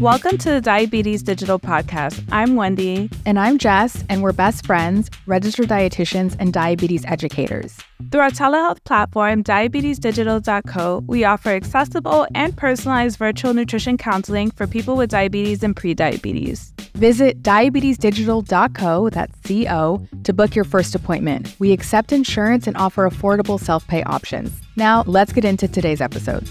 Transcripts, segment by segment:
Welcome to the Diabetes Digital Podcast. I'm Wendy. And I'm Jess, and we're best friends, registered dietitians, and diabetes educators. Through our telehealth platform, diabetesdigital.co, we offer accessible and personalized virtual nutrition counseling for people with diabetes and prediabetes. Visit diabetesdigital.co, that's C-O, to book your first appointment. We accept insurance and offer affordable self-pay options. Now, let's get into today's episode.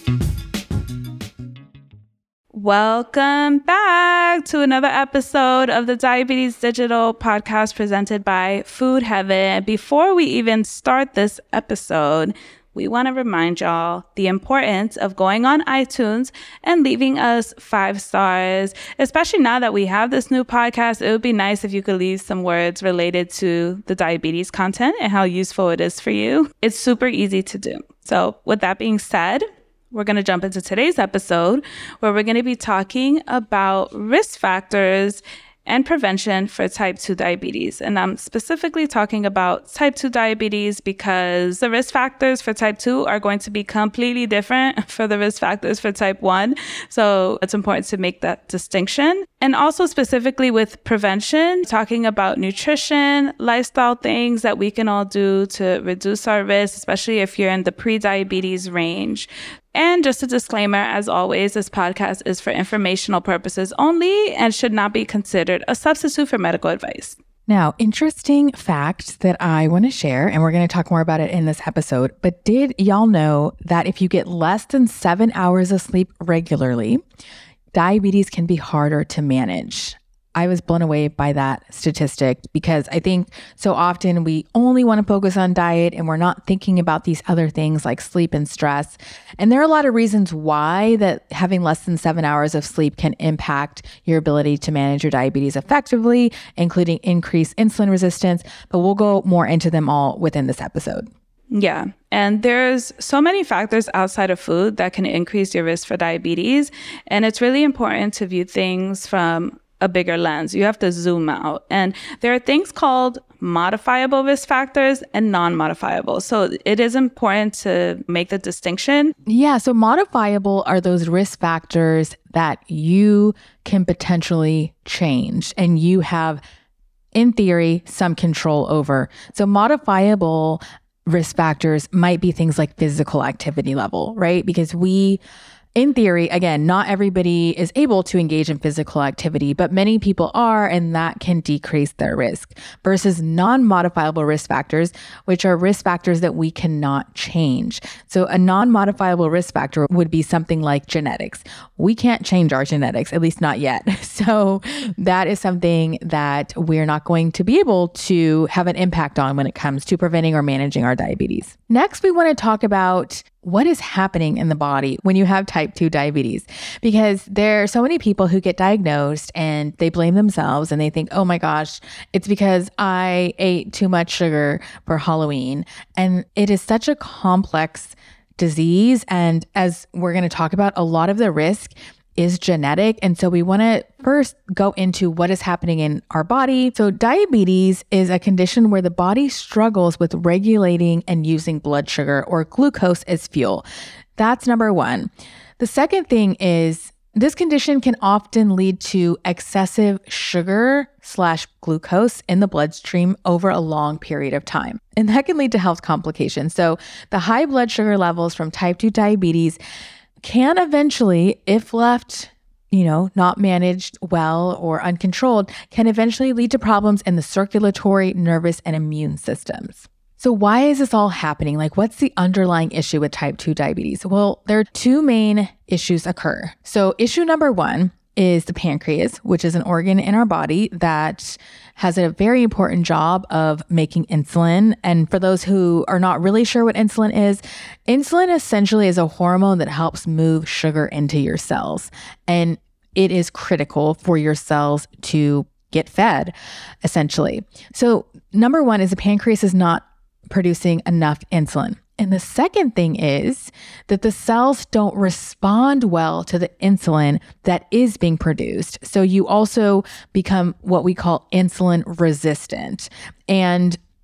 Welcome back to another episode of the Diabetes Digital Podcast presented by Food Heaven. Before we even start this episode, we want to remind y'all the importance of going on iTunes and leaving us 5 stars. Especially now that we have this new podcast, it would be nice if you could leave some words related to the diabetes content and how useful it is for you. It's super easy to do. So with that being said, we're going to jump into today's episode where we're going to be talking about risk factors and prevention for type 2 diabetes. And I'm specifically talking about type 2 diabetes because the risk factors for type 2 are going to be completely different for the risk factors for type 1. So it's important to make that distinction. And also specifically with prevention, talking about nutrition, lifestyle things that we can all do to reduce our risk, especially if you're in the pre-diabetes range. And just a disclaimer, as always, this podcast is for informational purposes only and should not be considered a substitute for medical advice. Now, interesting fact that I want to share, and we're going to talk more about it in this episode, but did y'all know that if you get less than 7 hours of sleep regularly, diabetes can be harder to manage? I was blown away by that statistic because I think so often we only want to focus on diet and we're not thinking about these other things like sleep and stress. And there are a lot of reasons why that having less than 7 hours of sleep can impact your ability to manage your diabetes effectively, including increased insulin resistance, but we'll go more into them all within this episode. Yeah. And there's so many factors outside of food that can increase your risk for diabetes. And it's really important to view things from a bigger lens. You have to zoom out. And there are things called modifiable risk factors and non-modifiable. So it is important to make the distinction. Yeah. So modifiable are those risk factors that you can potentially change and you have, in theory, some control over. So modifiable risk factors might be things like physical activity level, right? Because in theory, again, not everybody is able to engage in physical activity, but many people are, and that can decrease their risk versus non-modifiable risk factors, which are risk factors that we cannot change. So a non-modifiable risk factor would be something like genetics. We can't change our genetics, at least not yet. So that is something that we're not going to be able to have an impact on when it comes to preventing or managing our diabetes. Next, we want to talk about what is happening in the body when you have type 2 diabetes, because there are so many people who get diagnosed and they blame themselves and they think, oh my gosh, it's because I ate too much sugar for Halloween. And it is such a complex disease. And as we're going to talk about, a lot of the risk is genetic. And so we want to first go into what is happening in our body. So diabetes is a condition where the body struggles with regulating and using blood sugar or glucose as fuel. That's number one. The second thing is this condition can often lead to excessive sugar/glucose in the bloodstream over a long period of time. And that can lead to health complications. So the high blood sugar levels from type 2 diabetes can eventually, if left, not managed well or uncontrolled, can eventually lead to problems in the circulatory, nervous, and immune systems. So why is this all happening? Like, what's the underlying issue with type 2 diabetes? Well, there are 2 main issues occur. So issue number 1 is the pancreas, which is an organ in our body that has a very important job of making insulin. And for those who are not really sure what insulin essentially is a hormone that helps move sugar into your cells. And it is critical for your cells to get fed, essentially. So number 1 is the pancreas is not producing enough insulin. And the second thing is that the cells don't respond well to the insulin that is being produced. So you also become what we call insulin resistant. And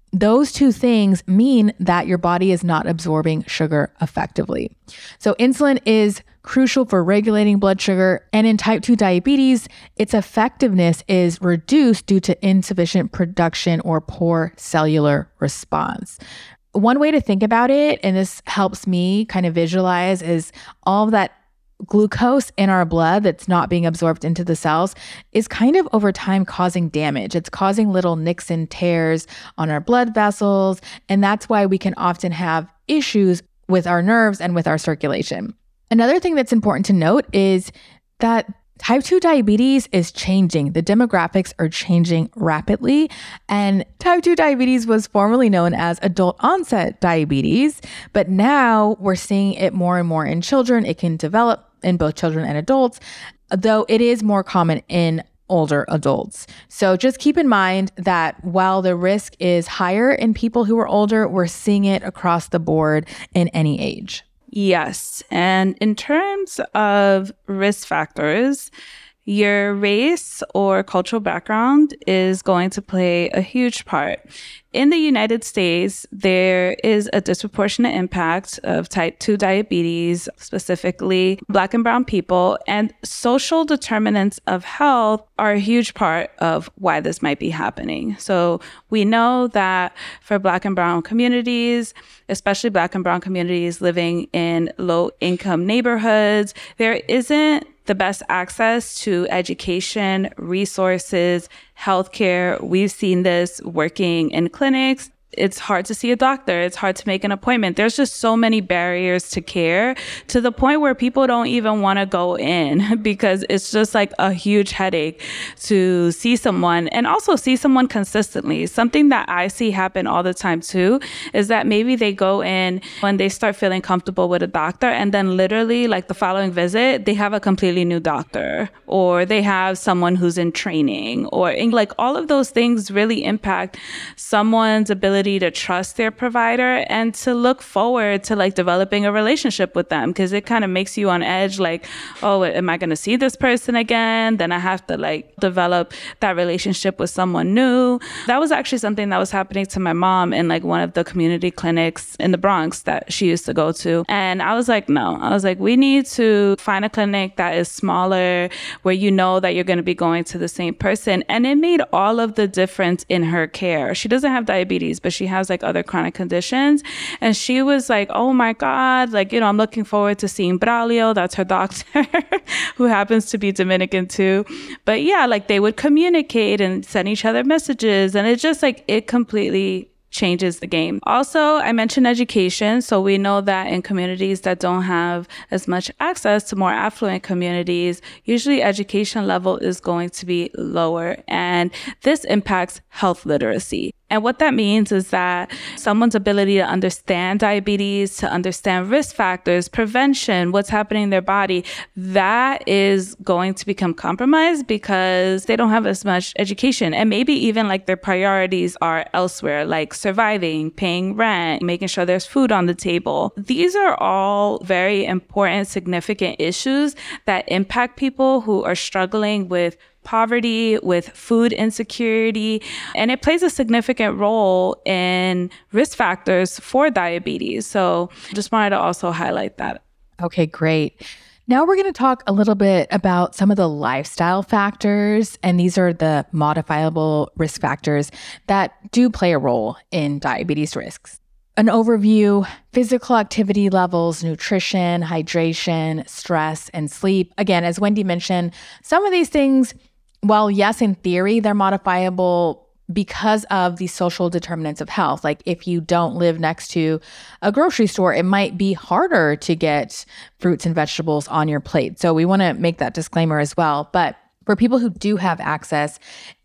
those two things mean that your body is not absorbing sugar effectively. So insulin is crucial for regulating blood sugar. And in type 2 diabetes, its effectiveness is reduced due to insufficient production or poor cellular response. One way to think about it, and this helps me kind of visualize, is all of that glucose in our blood that's not being absorbed into the cells is kind of over time causing damage. It's causing little nicks and tears on our blood vessels. And that's why we can often have issues with our nerves and with our circulation. Another thing that's important to note is that type 2 diabetes is changing. The demographics are changing rapidly. And type 2 diabetes was formerly known as adult onset diabetes, but now we're seeing it more and more in children. It can develop in both children and adults, though it is more common in older adults. So just keep in mind that while the risk is higher in people who are older, we're seeing it across the board in any age. Yes. And in terms of risk factors, your race or cultural background is going to play a huge part. In the United States, there is a disproportionate impact of type 2 diabetes, specifically Black and brown people, and social determinants of health are a huge part of why this might be happening. So we know that for Black and brown communities, especially Black and brown communities living in low-income neighborhoods, there isn't the best access to education, resources, healthcare. We've seen this working in clinics. It's hard to see a doctor. It's hard to make an appointment. There's just so many barriers to care, to the point where people don't even want to go in because it's just like a huge headache to see someone, and also see someone consistently. Something that I see happen all the time too is that maybe they go in when they start feeling comfortable with a doctor, and then literally like the following visit, they have a completely new doctor, or they have someone who's in training, or like all of those things really impact someone's ability to trust their provider and to look forward to like developing a relationship with them, because it kind of makes you on edge, like, oh, am I going to see this person again? Then I have to like develop that relationship with someone new. That was actually something that was happening to my mom in like one of the community clinics in the Bronx that she used to go to. And I was like, no, I was like, we need to find a clinic that is smaller, where you know that you're going to be going to the same person. And it made all of the difference in her care. She doesn't have diabetes, but she has like other chronic conditions. And she was like, oh my God, like, I'm looking forward to seeing Braulio. That's her doctor, who happens to be Dominican too. But yeah, like they would communicate and send each other messages. And it's just like, it completely changes the game. Also, I mentioned education. So we know that in communities that don't have as much access to more affluent communities, usually education level is going to be lower. And this impacts health literacy. And what that means is that someone's ability to understand diabetes, to understand risk factors, prevention, what's happening in their body, that is going to become compromised because they don't have as much education. And maybe even like their priorities are elsewhere, like surviving, paying rent, making sure there's food on the table. These are all very important, significant issues that impact people who are struggling with poverty, with food insecurity, and it plays a significant role in risk factors for diabetes. So just wanted to also highlight that. Okay, great. Now we're going to talk a little bit about some of the lifestyle factors, and these are the modifiable risk factors that do play a role in diabetes risks. An overview: physical activity levels, nutrition, hydration, stress, and sleep. Again, as Wendy mentioned, some of these things, while yes, in theory, they're modifiable because of the social determinants of health. Like if you don't live next to a grocery store, it might be harder to get fruits and vegetables on your plate. So we want to make that disclaimer as well. But for people who do have access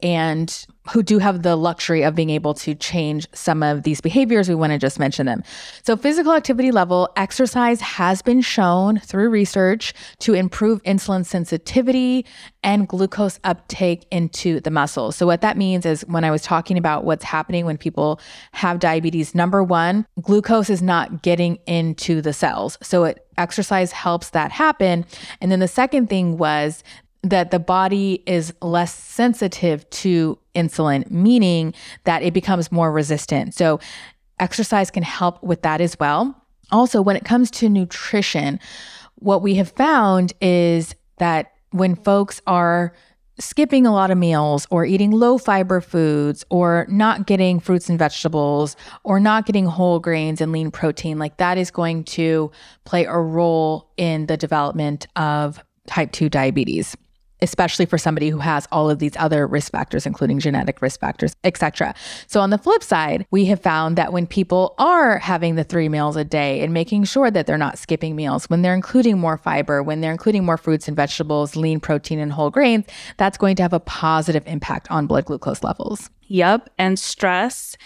and who do have the luxury of being able to change some of these behaviors, we want to just mention them. So physical activity level, exercise has been shown through research to improve insulin sensitivity and glucose uptake into the muscles. So what that means is, when I was talking about what's happening when people have diabetes, number one, glucose is not getting into the cells. So exercise helps that happen. And then the second thing was that the body is less sensitive to insulin, meaning that it becomes more resistant. So exercise can help with that as well. Also, when it comes to nutrition, what we have found is that when folks are skipping a lot of meals or eating low fiber foods or not getting fruits and vegetables or not getting whole grains and lean protein, like that is going to play a role in the development of type 2 diabetes, especially for somebody who has all of these other risk factors, including genetic risk factors, etc. So on the flip side, we have found that when people are having the 3 meals a day and making sure that they're not skipping meals, when they're including more fiber, when they're including more fruits and vegetables, lean protein and whole grains, that's going to have a positive impact on blood glucose levels. Yep. And stress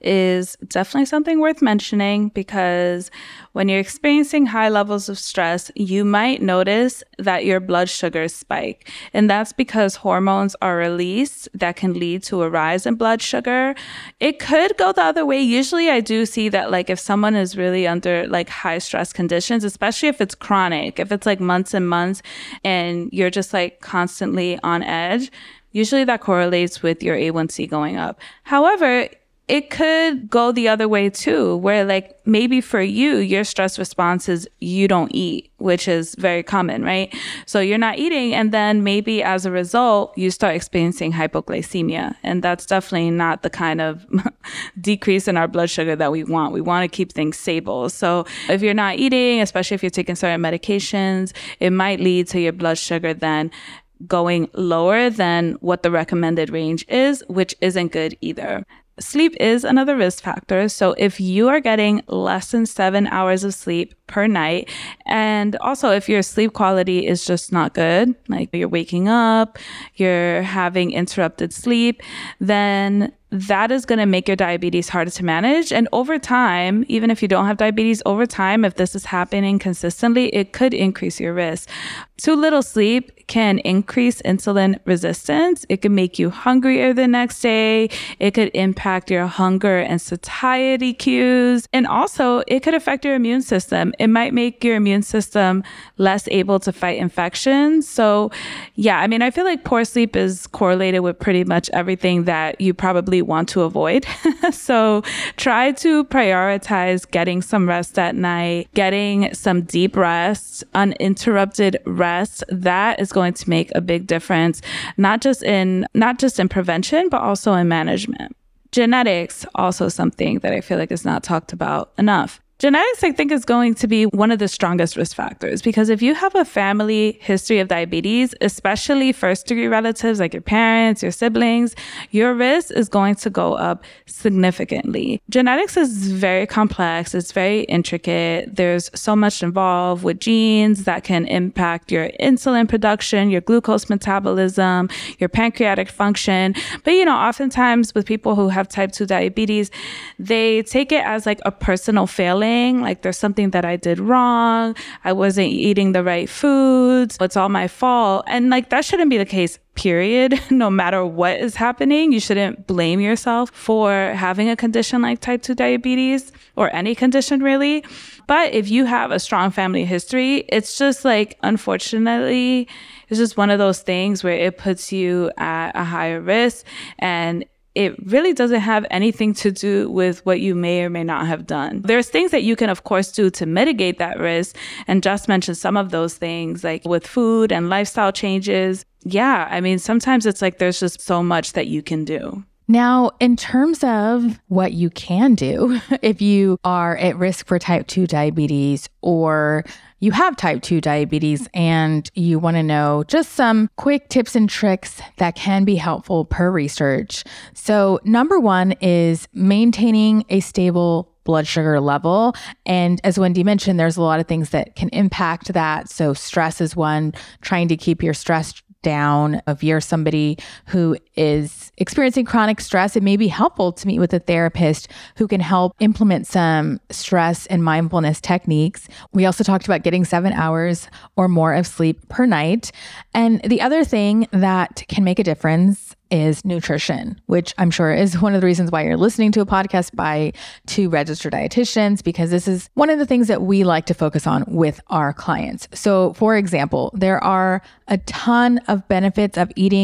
is definitely something worth mentioning, because when you're experiencing high levels of stress, you might notice that your blood sugars spike. And that's because hormones are released that can lead to a rise in blood sugar. It could go the other way. Usually I do see that, like, if someone is really under like high stress conditions, especially if it's chronic, if it's like months and months and you're just like constantly on edge, usually that correlates with your A1C going up. However, it could go the other way too, where like maybe for you, your stress response is you don't eat, which is very common, right? So you're not eating, and then maybe as a result, you start experiencing hypoglycemia. And that's definitely not the kind of decrease in our blood sugar that we want. We want to keep things stable. So if you're not eating, especially if you're taking certain medications, it might lead to your blood sugar then going lower than what the recommended range is, which isn't good either. Sleep is another risk factor. So if you are getting less than 7 hours of sleep per night, and also if your sleep quality is just not good, like you're waking up, you're having interrupted sleep, then that is going to make your diabetes harder to manage. And over time, even if you don't have diabetes, over time, if this is happening consistently, it could increase your risk. Too little sleep can increase insulin resistance. It can make you hungrier the next day. It could impact your hunger and satiety cues. And also, it could affect your immune system. It might make your immune system less able to fight infections. So yeah, I mean, I feel like poor sleep is correlated with pretty much everything that you probably want to avoid. So try to prioritize getting some rest at night, getting some deep rest, uninterrupted rest. That is going to make a big difference, not just in prevention, but also in management. Genetics, also something that I feel like is not talked about enough. Genetics, I think, is going to be one of the strongest risk factors, because if you have a family history of diabetes, especially first-degree relatives like your parents, your siblings, your risk is going to go up significantly. Genetics is very complex. It's very intricate. There's so much involved with genes that can impact your insulin production, your glucose metabolism, your pancreatic function. But, oftentimes with people who have type 2 diabetes, they take it as like a personal failing. Like there's something that I did wrong. I wasn't eating the right foods. It's all my fault. And like that shouldn't be the case, period. No matter what is happening, you shouldn't blame yourself for having a condition like type 2 diabetes, or any condition really. But if you have a strong family history, it's just like, unfortunately, it's just one of those things where it puts you at a higher risk, and it really doesn't have anything to do with what you may or may not have done. There's things that you can, of course, do to mitigate that risk. And just mentioned some of those things, like with food and lifestyle changes. Yeah, I mean, sometimes it's like there's just so much that you can do. Now, in terms of what you can do if you are at risk for type 2 diabetes, or you have type 2 diabetes and you want to know just some quick tips and tricks that can be helpful per research. So number one is maintaining a stable blood sugar level. And as Wendy mentioned, there's a lot of things that can impact that. So stress is one, trying to keep your stress down. If you're somebody who is experiencing chronic stress, it may be helpful to meet with a therapist who can help implement some stress and mindfulness techniques. We also talked about getting 7 hours or more of sleep per night. And the other thing that can make a difference is nutrition, which I'm sure is one of the reasons why you're listening to a podcast by 2 registered dietitians, because this is one of the things that we like to focus on with our clients. So for example, there are a ton of benefits of eating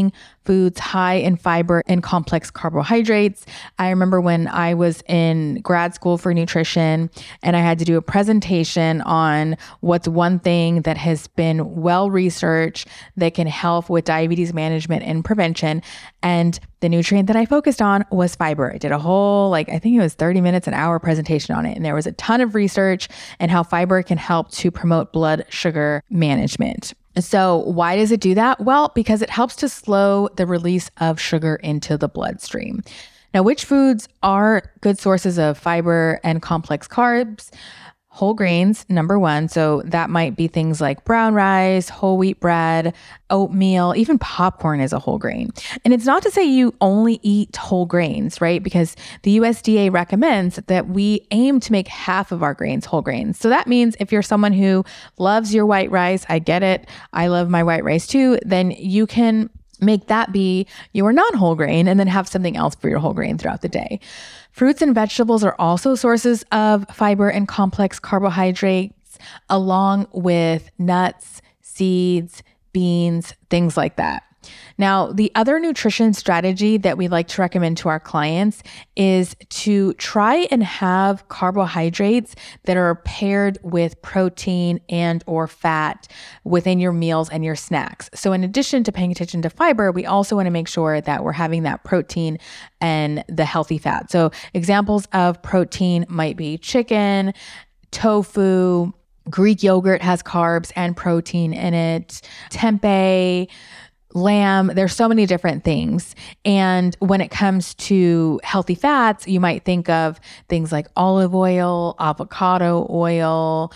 foods high in fiber and complex carbohydrates. I remember when I was in grad school for nutrition and I had to do a presentation on what's one thing that has been well researched that can help with diabetes management and prevention. And the nutrient that I focused on was fiber. I did a whole, I think it was 30 minutes, an hour presentation on it. And there was a ton of research and how fiber can help to promote blood sugar management. So why does it do that? Well, because it helps to slow the release of sugar into the bloodstream. Now, which foods are good sources of fiber and complex carbs? Whole grains, number one. So that might be things like brown rice, whole wheat bread, oatmeal, even popcorn is a whole grain. And it's not to say you only eat whole grains, right? Because the USDA recommends that we aim to make half of our grains whole grains. So that means if you're someone who loves your white rice, I get it, I love my white rice too, then you can make that be your non-whole grain and then have something else for your whole grain throughout the day. Fruits and vegetables are also sources of fiber and complex carbohydrates, along with nuts, seeds, beans, things like that. Now, the other nutrition strategy that we like to recommend to our clients is to try and have carbohydrates that are paired with protein and or fat within your meals and your snacks. So in addition to paying attention to fiber, we also want to make sure that we're having that protein and the healthy fat. So examples of protein might be chicken, tofu, Greek yogurt has carbs and protein in it, tempeh, lamb. There's so many different things. And when it comes to healthy fats, you might think of things like olive oil, avocado oil,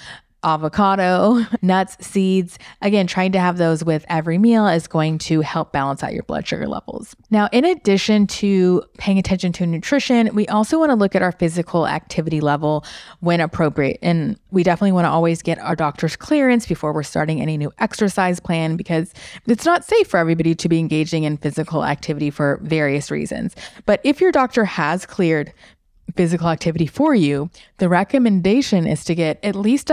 nuts, seeds. Again, trying to have those with every meal is going to help balance out your blood sugar levels. Now, in addition to paying attention to nutrition, we also want to look at our physical activity level when appropriate. And we definitely want to always get our doctor's clearance before we're starting any new exercise plan, because it's not safe for everybody to be engaging in physical activity for various reasons. But if your doctor has cleared physical activity for you, the recommendation is to get at least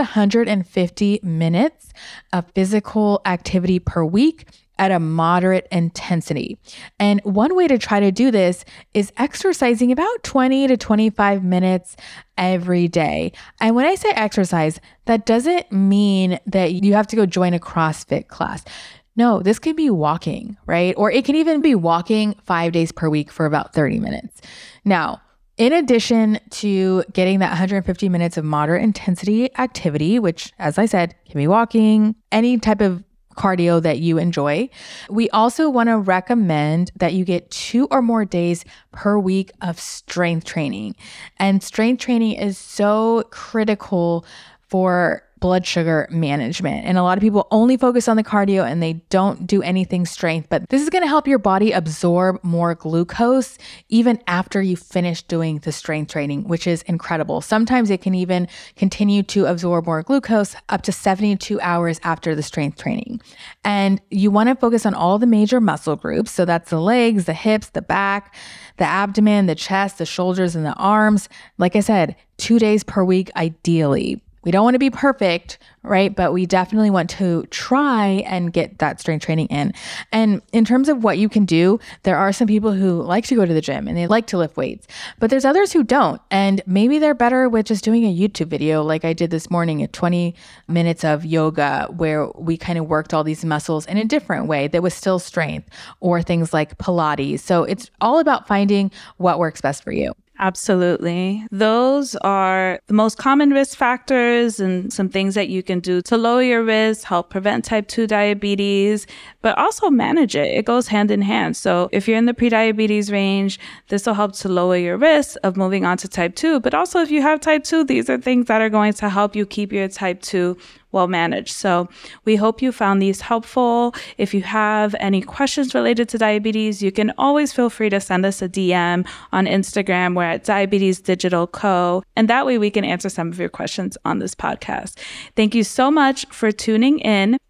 150 minutes of physical activity per week at a moderate intensity. And one way to try to do this is exercising about 20 to 25 minutes every day. And when I say exercise, that doesn't mean that you have to go join a CrossFit class. No, this could be walking, right? Or it can even be walking 5 days per week for about 30 minutes. Now, in addition to getting that 150 minutes of moderate intensity activity, which, as I said, can be walking, any type of cardio that you enjoy, we also want to recommend that you get 2 or more days per week of strength training. And strength training is so critical for blood sugar management. And a lot of people only focus on the cardio and they don't do anything strength, but this is going to help your body absorb more glucose even after you finish doing the strength training, which is incredible. Sometimes it can even continue to absorb more glucose up to 72 hours after the strength training. And you want to focus on all the major muscle groups. So that's the legs, the hips, the back, the abdomen, the chest, the shoulders, and the arms. Like I said, 2 days per week, ideally. We don't want to be perfect, right? But we definitely want to try and get that strength training in. And in terms of what you can do, there are some people who like to go to the gym and they like to lift weights, but there's others who don't. And maybe they're better with just doing a YouTube video like I did this morning at 20 minutes of yoga where we kind of worked all these muscles in a different way that was still strength, or things like Pilates. So it's all about finding what works best for you. Absolutely. Those are the most common risk factors and some things that you can do to lower your risk, help prevent type 2 diabetes, but also manage it. It goes hand in hand. So if you're in the prediabetes range, this will help to lower your risk of moving on to type 2. But also if you have type 2, these are things that are going to help you keep your type 2 well managed. So we hope you found these helpful. If you have any questions related to diabetes, you can always feel free to send us a DM on Instagram. We're at Diabetes Digital Co. And that way we can answer some of your questions on this podcast. Thank you so much for tuning in.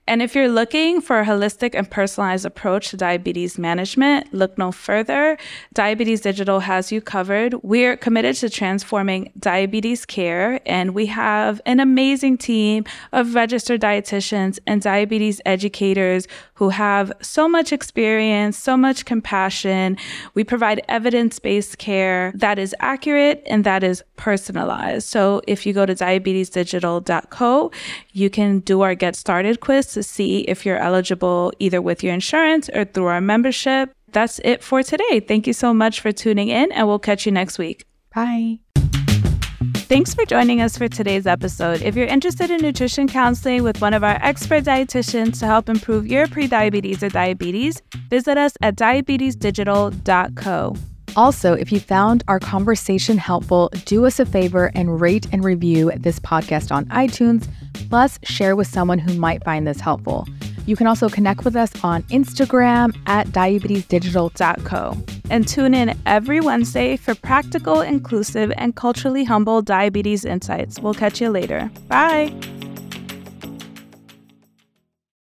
And if you're looking for a holistic and personalized approach to diabetes management, look no further. Diabetes Digital has you covered. We're committed to transforming diabetes care, and we have an amazing team of registered dietitians and diabetes educators who have so much experience, so much compassion. We provide evidence-based care that is accurate and that is personalized. So if you go to diabetesdigital.co, you can do our Get Started quiz to see if you're eligible either with your insurance or through our membership. That's it for today. Thank you so much for tuning in, and we'll catch you next week. Bye. Thanks for joining us for today's episode. If you're interested in nutrition counseling with one of our expert dietitians to help improve your prediabetes or diabetes, visit us at diabetesdigital.co. Also, if you found our conversation helpful, do us a favor and rate and review this podcast on iTunes, plus share with someone who might find this helpful. You can also connect with us on Instagram at diabetesdigital.co. And tune in every Wednesday for practical, inclusive, and culturally humble diabetes insights. We'll catch you later. Bye.